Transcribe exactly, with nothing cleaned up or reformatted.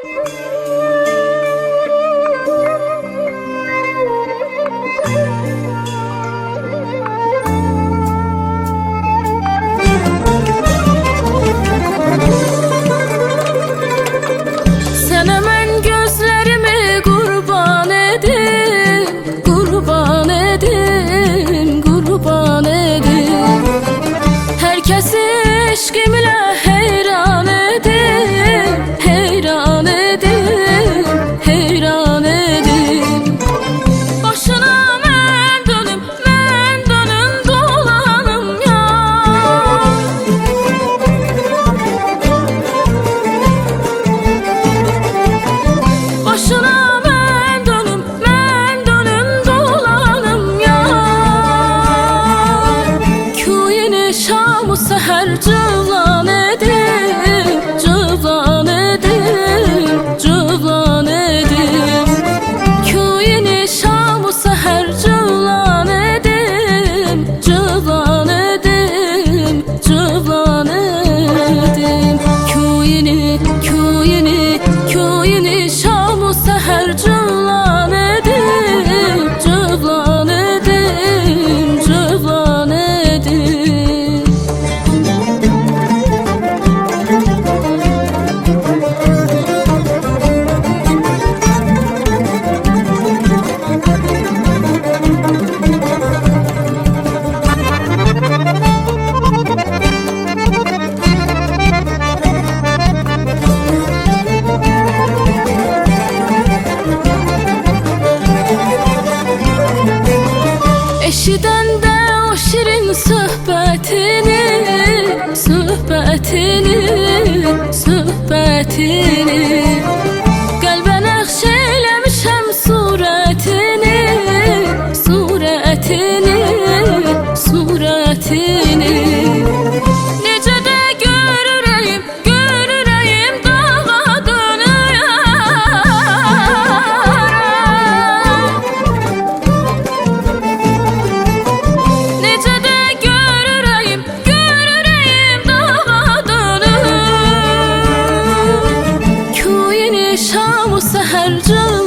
Eşkimle heyran edim, heyran edim, heyran edim. Başına mən dönüm, mən dönüm dolanım ya. Başına mən dönüm, mən dönüm dolanım ya. Köyünü şamı seher cıvlan edim, cıvlan edim, cıvlan edim. Köyünü şamı seher cıvlan edim, cıvlan edim, cıvlan edim. Köyünü, köyünü, köyünü şamı seher cıvlan edim, cıvlan edim, cıvlan edim. Eşiden de o şirin söhbetini, söhbetini, söhbetini. Qəlbə nəqş eləmişəm surətini, surətini, surətini. Necə də görürəyim, görürəyim dağa dönüyor. Necə də görürəyim, görürəyim dağa dönüyor. Köyünü şamı səhər